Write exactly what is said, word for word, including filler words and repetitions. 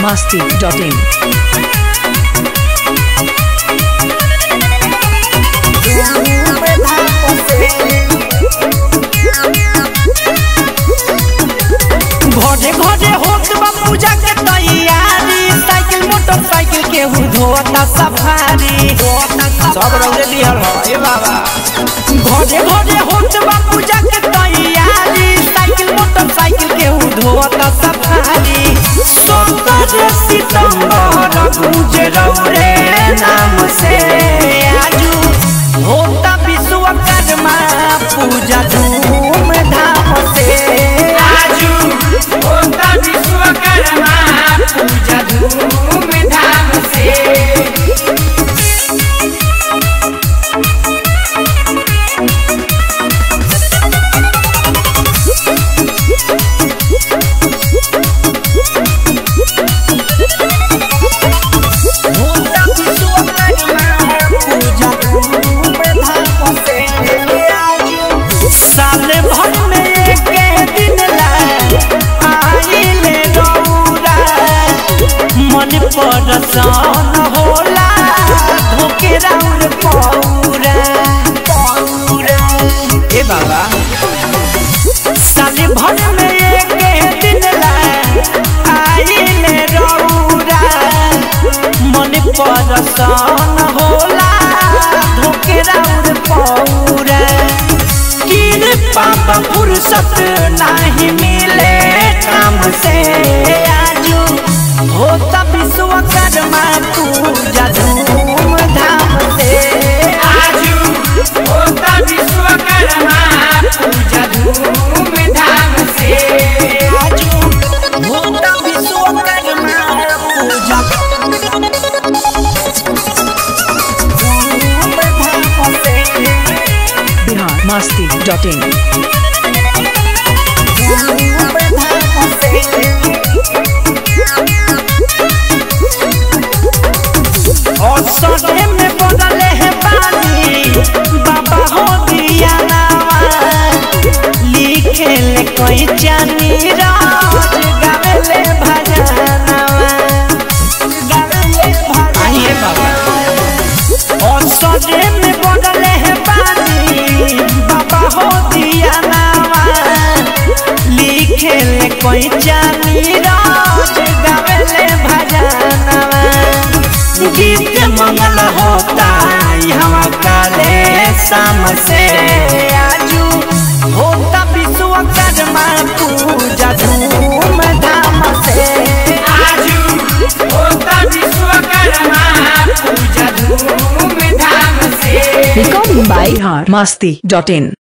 masti dot in. घरे घरे होत बा पूजा के तैयारी, साइकिल मोटरसाइकिल के धोता सफारी सब रंगे दिहल हो ए बाबा। घरे घरे होत बा पूजा के तैयारी, साइकिल मोटरसाइकिल के धोता सफारी। सत्तर सितंबर गुजरौरे नाम से आजू होता विश्वकर्मा पूजा धूम धाम से। आजू होता विश्वकर्मा पूजा धूम धाम से। परसान होला धोके राउर पौरा पौरा ए बाबा। साले भर में एक दिन ला आइले रौरा, मन परसान होला धोके राउर पौरा। कृपा फुर्सत नहीं मिले काम से, आजू होता विश्वकर्मा पूजा धूम धाम से। आजू होता विश्वकर्मा पूजा धूम धाम से। आजू होता विश्वकर्मा पूजा धूम धाम से। Bihar masti dot in. और सदे में बदले है पानी बाबा हो दिया नावा, लिखे ले कोई जानी राज गावे ले भजनवा गावे ले आइए बाबा। और सदे में बदले है पानी बाबा हो दिया नावा, लिखे ले कोई जानी राज गावे ले भजनवा। गीत मंगल होता यहाँ काले शाम से, आजू होता विश्वकर्मा पूजा धूम धाम से। आजू होता विश्वकर्मा पूजा धूम धाम से। Recording by Bihar masti dot in.